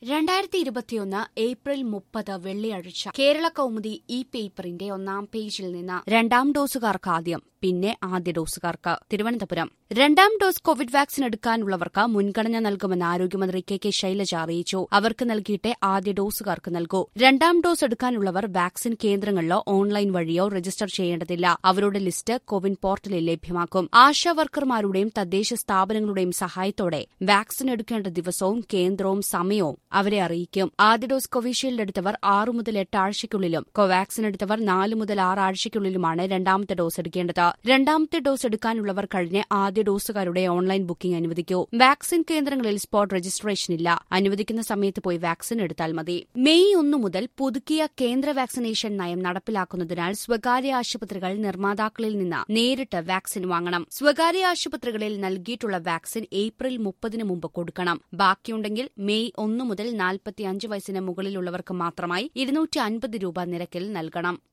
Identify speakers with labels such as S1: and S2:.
S1: 2021 April 30 വെള്ളിയാഴ്ച കേരള കൗമുദി ഈ പേപ്പറിന്റെ ഒന്നാം പേജിൽ നിന്ന് രണ്ടാം ഡോസുകാർക്ക് ആദ്യം പിന്നെ ആദ്യ ഡോസുകാർക്ക് തിരുവനന്തപുരം രണ്ടാം ഡോസ് കോവിഡ് വാക്സിൻ എടുക്കാനുള്ളവർക്ക് മുൻഗണന നൽകുമെന്ന് ആരോഗ്യമന്ത്രി കെ ശൈലജ അറിയിച്ചു. അവർക്ക് നൽകിയിട്ടേ ആദ്യ ഡോസുകാർക്ക് നൽകൂ. രണ്ടാം ഡോസ് എടുക്കാനുള്ളവർ വാക്സിൻ കേന്ദ്രങ്ങളിലോ ഓൺലൈൻ വഴിയോ രജിസ്റ്റർ ചെയ്യേണ്ടതില്ല. അവരുടെ ലിസ്റ്റ് കോവിൻ പോർട്ടലിൽ ലഭ്യമാക്കും. ആശാ വർക്കർമാരുടെയും തദ്ദേശ സ്ഥാപനങ്ങളുടെയും സഹായത്തോടെ വാക്സിൻ എടുക്കേണ്ട ദിവസവും കേന്ദ്രവും സമയവും അവരെ അറിയിക്കും. ആദ്യ ഡോസ് കോവിഷീൽഡ് എടുത്തവർ 6 മുതൽ 8 ആഴ്ചയ്ക്കുള്ളിലും കോവാക്സിൻ എടുത്തവർ 4 മുതൽ 6 ആഴ്ചയ്ക്കുള്ളിലുമാണ് രണ്ടാമത്തെ ഡോസ് എടുക്കേണ്ടത്. രണ്ടാമത്തെ ഡോസ് എടുക്കാനുള്ളവർ കഴിഞ്ഞ് ആദ്യ ഡോസുകാരുടെ ഓൺലൈൻ ബുക്കിംഗ് അനുവദിക്കൂ. വാക്സിൻ കേന്ദ്രങ്ങളിൽ സ്പോട്ട് രജിസ്ട്രേഷൻ ഇല്ല. അനുവദിക്കുന്ന സമയത്ത് പോയി വാക്സിൻ എടുത്താൽ മതി. മെയ് 1 മുതൽ പുതുക്കിയ കേന്ദ്ര വാക്സിനേഷൻ നയം നടപ്പിലാക്കുന്നതിനാൽ സ്വകാര്യ ആശുപത്രികൾ നിർമ്മാതാക്കളിൽ നിന്ന് നേരിട്ട് വാക്സിൻ വാങ്ങണം. സ്വകാര്യ ആശുപത്രികളിൽ നൽകിയിട്ടുള്ള വാക്സിൻ ഏപ്രിൽ 30 മുമ്പ് കൊടുക്കണം. ബാക്കിയുണ്ടെങ്കിൽ മെയ് 1 മുതൽ 45 വയസ്സിന് മുകളിലുള്ളവർക്ക് മാത്രമായി 250 രൂപ നിരക്കിൽ നൽകണം.